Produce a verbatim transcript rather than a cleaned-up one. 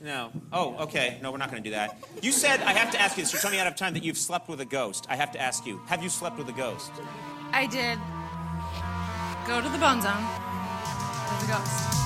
No. Oh, okay. No, we're not going to do that. You said, I have to ask you this. You're telling me out of time that you've slept with a ghost. I have to ask you, have you slept with a ghost? I did go to the Bone Zone with a ghost.